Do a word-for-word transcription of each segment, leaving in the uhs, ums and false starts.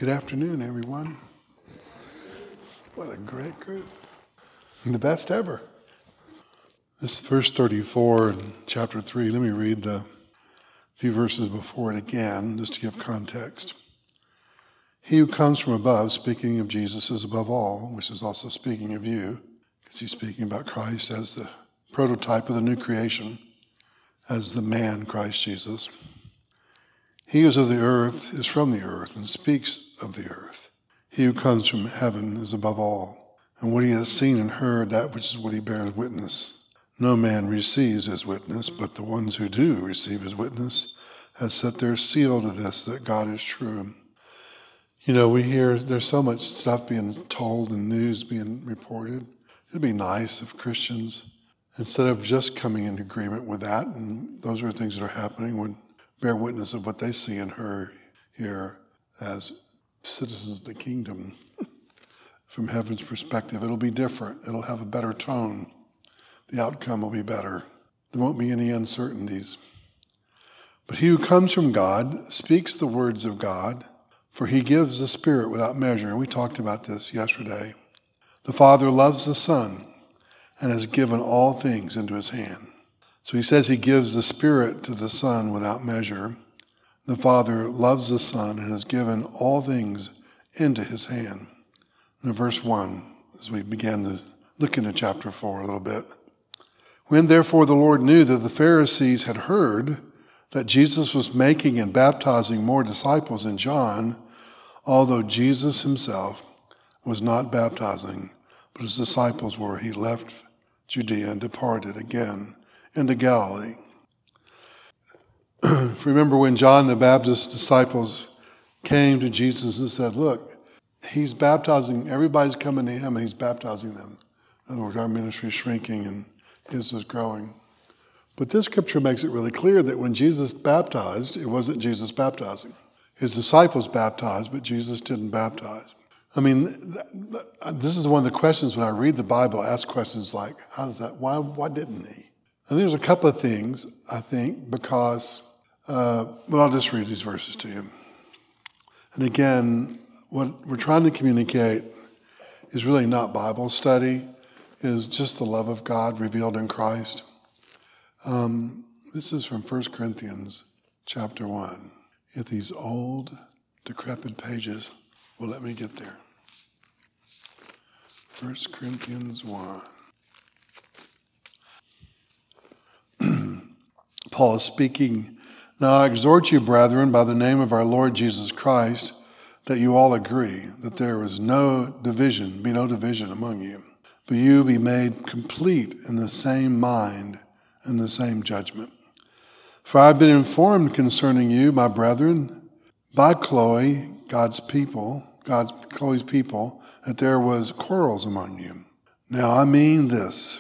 Good afternoon, everyone. What a great group. The best ever. This verse thirty-four in chapter three, let me read the few verses before it again, just to give context. He who comes from above, speaking of Jesus, is above all, which is also speaking of you, because he's speaking about Christ as the prototype of the new creation, as the man, Christ Jesus. He who is of the earth is from the earth and speaks of the earth. He who comes from heaven is above all, and what he has seen and heard, that which is what he bears witness. No man receives his witness, but the ones who do receive his witness have set their seal to this, that God is true. You know, we hear there's so much stuff being told and news being reported. It'd be nice if Christians, instead of just coming into agreement with that, and those are things that are happening, would bear witness of what they see and hear here as citizens of the kingdom. From heaven's perspective, it'll be different. It'll have a better tone. The outcome will be better. There won't be any uncertainties. But he who comes from God speaks the words of God, for he gives the Spirit without measure. And we talked about this yesterday. The Father loves the Son and has given all things into his hand. So he says he gives the Spirit to the Son without measure. The Father loves the Son and has given all things into his hand. In verse one, as we began to look into chapter four a little bit. When therefore the Lord knew that the Pharisees had heard that Jesus was making and baptizing more disciples than John, although Jesus himself was not baptizing, but his disciples were, he left Judea and departed again into Galilee. Remember when John the Baptist's disciples came to Jesus and said, look, he's baptizing, everybody's coming to him and he's baptizing them. In other words, our ministry is shrinking and his is growing. But this scripture makes it really clear that when Jesus baptized, it wasn't Jesus baptizing. His disciples baptized, but Jesus didn't baptize. I mean, this is one of the questions when I read the Bible, I ask questions like, how does that, why, why didn't he? And there's a couple of things, I think, because, uh, well, I'll just read these verses to you. And again, what we're trying to communicate is really not Bible study, is just the love of God revealed in Christ. Um, this is from First Corinthians chapter one. If these old, decrepit pages will let me get there. First Corinthians one. Paul is speaking, now I exhort you, brethren, by the name of our Lord Jesus Christ, that you all agree, that there is no division, be no division among you, but you be made complete in the same mind and the same judgment. For I have been informed concerning you, my brethren, by Chloe, God's people, God's Chloe's people, that there was quarrels among you. Now I mean this.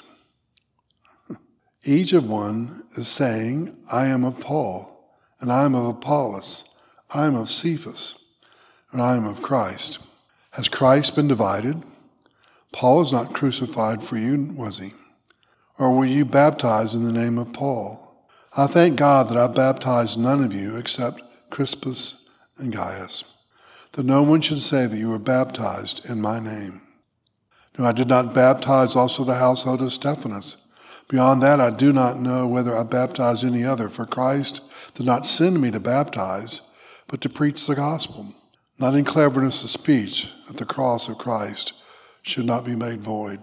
Each of one is saying, I am of Paul, and I am of Apollos, I am of Cephas, and I am of Christ. Has Christ been divided? Paul was not crucified for you, was he? Or were you baptized in the name of Paul? I thank God that I baptized none of you except Crispus and Gaius, that no one should say that you were baptized in my name. No, I did not baptize also the household of Stephanas. Beyond that, I do not know whether I baptized any other, for Christ did not send me to baptize, but to preach the gospel, not in cleverness of speech, that the cross of Christ should not be made void.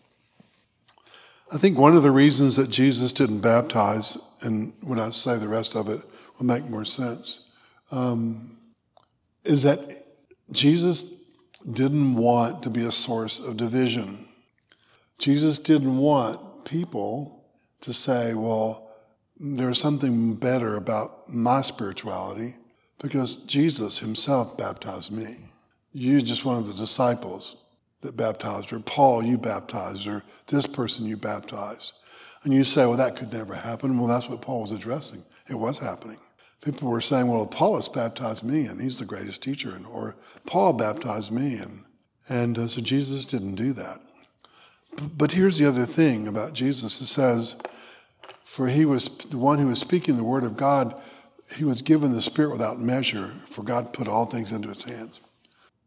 I think one of the reasons that Jesus didn't baptize, and when I say the rest of it will make more sense, um, is that Jesus didn't want to be a source of division. Jesus didn't want people to say, well, there's something better about my spirituality because Jesus himself baptized me. You're just one of the disciples that baptized, or Paul, you baptized, or this person you baptized. And you say, well, that could never happen. Well, that's what Paul was addressing. It was happening. People were saying, well, Apollos baptized me, and he's the greatest teacher, and or Paul baptized me, and and uh, so Jesus didn't do that. But here's the other thing about Jesus. It says, for he was the one who was speaking the word of God, he was given the Spirit without measure, for God put all things into his hands.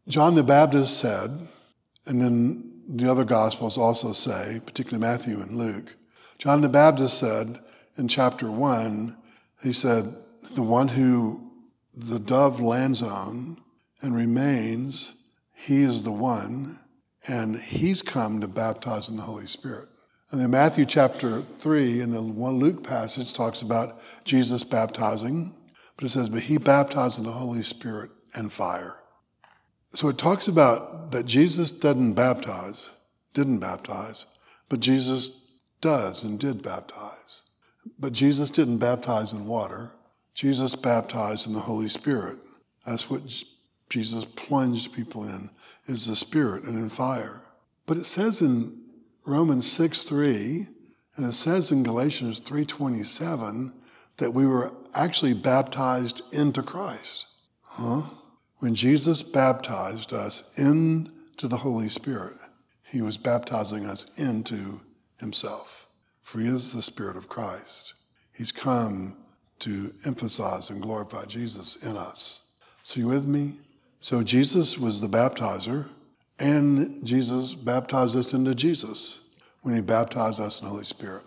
John the Baptist said, and then the other Gospels also say, particularly Matthew and Luke, John the Baptist said in chapter one, he said, the one who the dove lands on and remains, he is the one, and he's come to baptize in the Holy Spirit. And then Matthew chapter three, in the one Luke passage, talks about Jesus baptizing, but it says, but he baptized in the Holy Spirit and fire. So it talks about that Jesus doesn't baptize, didn't baptize, but Jesus does and did baptize. But Jesus didn't baptize in water. Jesus baptized in the Holy Spirit. That's what Jesus plunged people in, is the Spirit and in fire. But it says in Romans six three, and it says in Galatians three twenty-seven, that we were actually baptized into Christ. Huh? When Jesus baptized us into the Holy Spirit, he was baptizing us into himself. For he is the Spirit of Christ. He's come to emphasize and glorify Jesus in us. So you with me? So Jesus was the baptizer, and Jesus baptized us into Jesus when he baptized us in the Holy Spirit.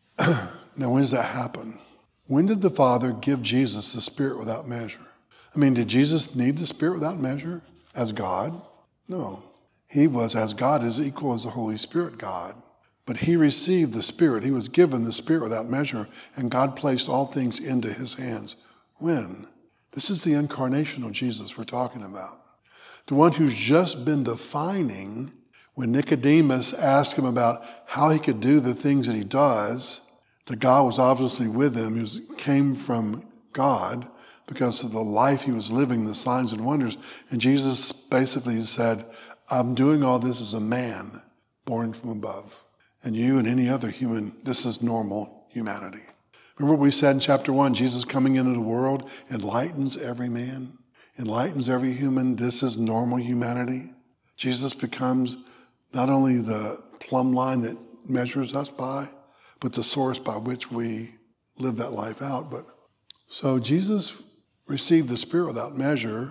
Now, when does that happen? When did the Father give Jesus the Spirit without measure? I mean, did Jesus need the Spirit without measure as God? No. He was, as God, is equal as the Holy Spirit God. But he received the Spirit. He was given the Spirit without measure, and God placed all things into his hands. When? This is the incarnation of Jesus we're talking about. The one who's just been defining, when Nicodemus asked him about how he could do the things that he does, that God was obviously with him. He was, came from God because of the life he was living, the signs and wonders. And Jesus basically said, I'm doing all this as a man born from above. And you and any other human, this is normal humanity. Remember what we said in chapter one, Jesus coming into the world enlightens every man, enlightens every human. This is normal humanity. Jesus becomes not only the plumb line that measures us by, but the source by which we live that life out. But so Jesus received the Spirit without measure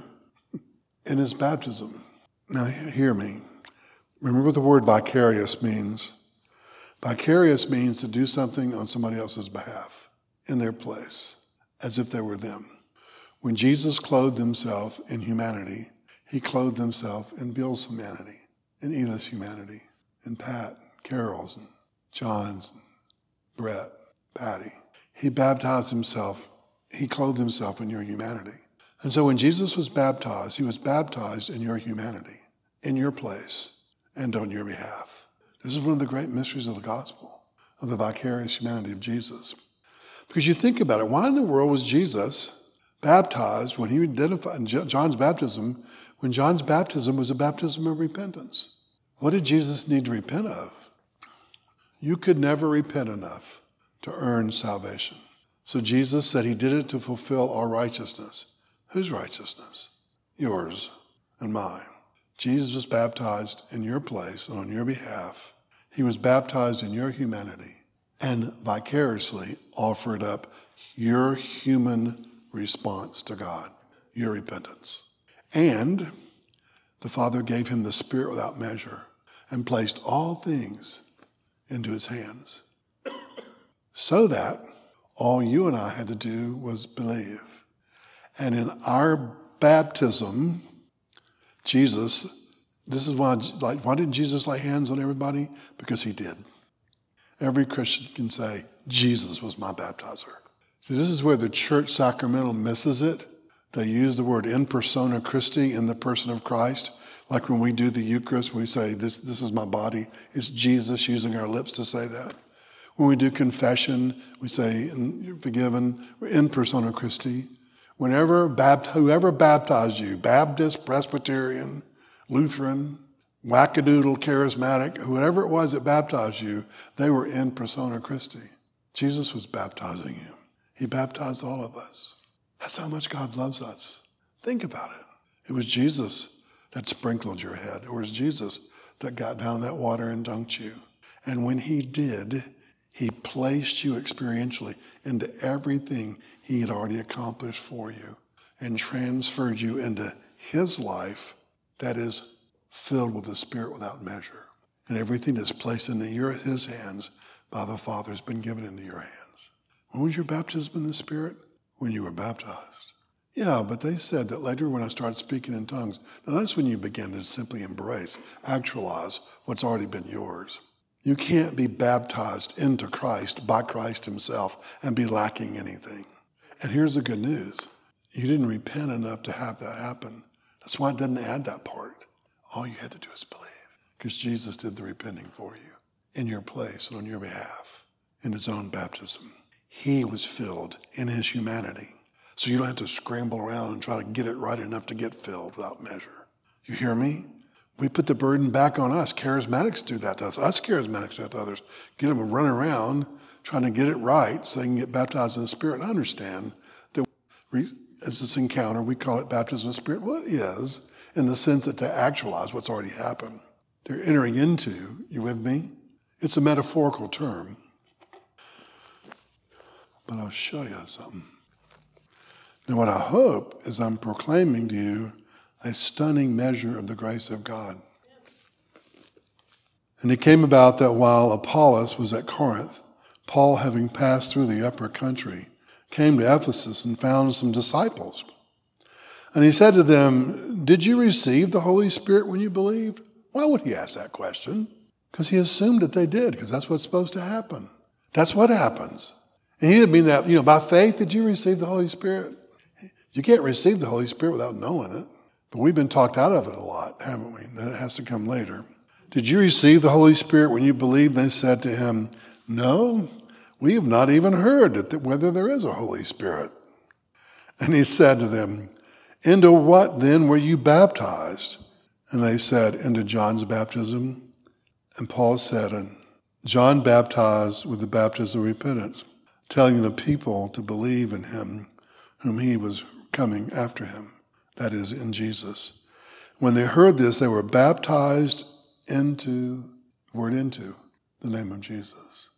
in his baptism. Now hear me. Remember what the word vicarious means. Vicarious means to do something on somebody else's behalf, in their place, as if they were them. When Jesus clothed himself in humanity, he clothed himself in Bill's humanity, in Edith's humanity, in Pat, Carol's, and John's, and Brett, Patty. He baptized himself, he clothed himself in your humanity. And so when Jesus was baptized, he was baptized in your humanity, in your place, and on your behalf. This is one of the great mysteries of the gospel, of the vicarious humanity of Jesus. Because you think about it, why in the world was Jesus baptized when he identified in John's baptism, when John's baptism was a baptism of repentance? What did Jesus need to repent of? You could never repent enough to earn salvation. So Jesus said he did it to fulfill our righteousness. Whose righteousness? Yours and mine. Jesus was baptized in your place and on your behalf. He was baptized in your humanity and vicariously offered up your human response to God, your repentance. And the Father gave him the Spirit without measure and placed all things into his hands so that all you and I had to do was believe. And in our baptism, Jesus, this is why, like, why didn't Jesus lay hands on everybody? Because he did. Every Christian can say, Jesus was my baptizer. See, this is where the church sacramental misses it. They use the word in persona Christi, in the person of Christ. Like when we do the Eucharist, we say, this, this is my body. It's Jesus, using our lips to say that. When we do confession, we say, you're forgiven, in persona Christi. Whenever, bapt- whoever baptized you, Baptist, Presbyterian, Lutheran, wackadoodle, charismatic, whoever it was that baptized you, they were in persona Christi. Jesus was baptizing you. He baptized all of us. That's how much God loves us. Think about it. It was Jesus that sprinkled your head. It was Jesus that got down that water and dunked you. And when he did, he placed you experientially into everything he had already accomplished for you and transferred you into his life that is filled with the Spirit without measure. And everything that's placed into your, his hands by the Father has been given into your hands. When was your baptism in the Spirit? When you were baptized. Yeah, but they said that later when I started speaking in tongues, now that's when you begin to simply embrace, actualize what's already been yours. You can't be baptized into Christ by Christ himself and be lacking anything. And here's the good news. You didn't repent enough to have that happen. That's why it doesn't add that part. All you had to do is believe. Because Jesus did the repenting for you in your place and on your behalf in his own baptism. He was filled in his humanity. So you don't have to scramble around and try to get it right enough to get filled without measure. You hear me? We put the burden back on us. Charismatics do that to us. Us charismatics do that to others. Get them running around trying to get it right so they can get baptized in the Spirit. I understand that we, as this encounter, we call it baptism in the Spirit. Well, it is, in the sense that to actualize what's already happened. They're entering into, you with me? It's a metaphorical term. But I'll show you something. Now what I hope is I'm proclaiming to you a stunning measure of the grace of God. And it came about that while Apollos was at Corinth, Paul, having passed through the upper country, came to Ephesus and found some disciples. And he said to them, "Did you receive the Holy Spirit when you believed?" Why would he ask that question? Because he assumed that they did, because that's what's supposed to happen. That's what happens. And he didn't mean that, you know, by faith, did you receive the Holy Spirit? You can't receive the Holy Spirit without knowing it. But we've been talked out of it a lot, haven't we? That it has to come later. Did you receive the Holy Spirit when you believed? They said to him, "No, we have not even heard that whether there is a Holy Spirit." And he said to them, "Into what then were you baptized?" And they said, "Into John's baptism." And Paul said, "And John baptized with the baptism of repentance, telling the people to believe in him whom he was coming after him, that is, in Jesus. When they heard this, they were baptized into, word into, the name of Jesus.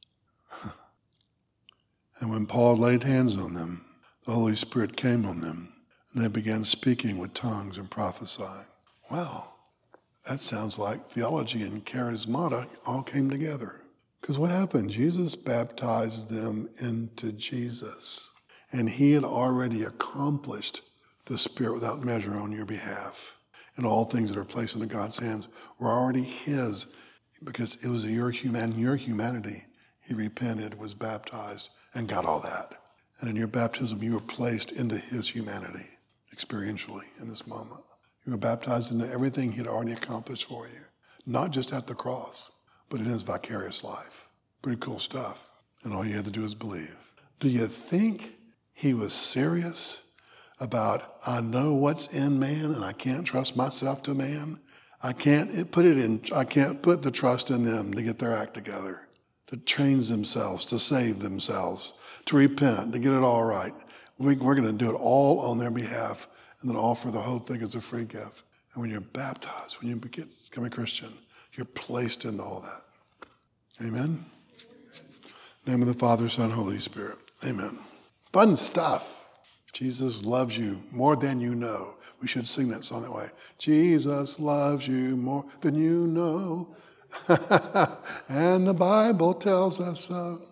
And when Paul laid hands on them, the Holy Spirit came on them, and they began speaking with tongues and prophesying. Wow, that sounds like theology and charismata all came together. Because what happened? Jesus baptized them into Jesus. And he had already accomplished the Spirit without measure on your behalf. And all things that are placed into God's hands were already his, because it was your human, your humanity. He repented, was baptized, and got all that. And in your baptism, you were placed into his humanity, experientially, in this moment. You were baptized into everything he had already accomplished for you. Not just at the cross, but in his vicarious life. Pretty cool stuff. And all you had to do is believe. Do you think he was serious about, I know what's in man and I can't trust myself to man? I can't put it in, I can't put the trust in them to get their act together, to change themselves, to save themselves, to repent, to get it all right. We, we're going to do it all on their behalf and then offer the whole thing as a free gift. And when you're baptized, when you become a Christian, you're placed into all that. Amen? In the name of the Father, Son, Holy Spirit. Amen. Fun stuff. Jesus loves you more than you know. We should sing that song that way. Jesus loves you more than you know. And the Bible tells us so.